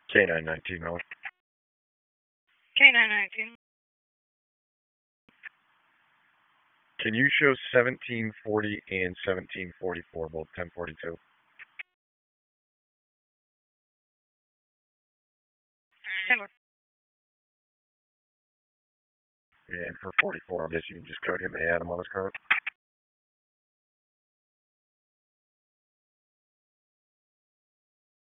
K919, Miller. K919. Can you show 1740 and 1744, both 1042? Handler. And for 44, I guess you can just code him and add him on his card.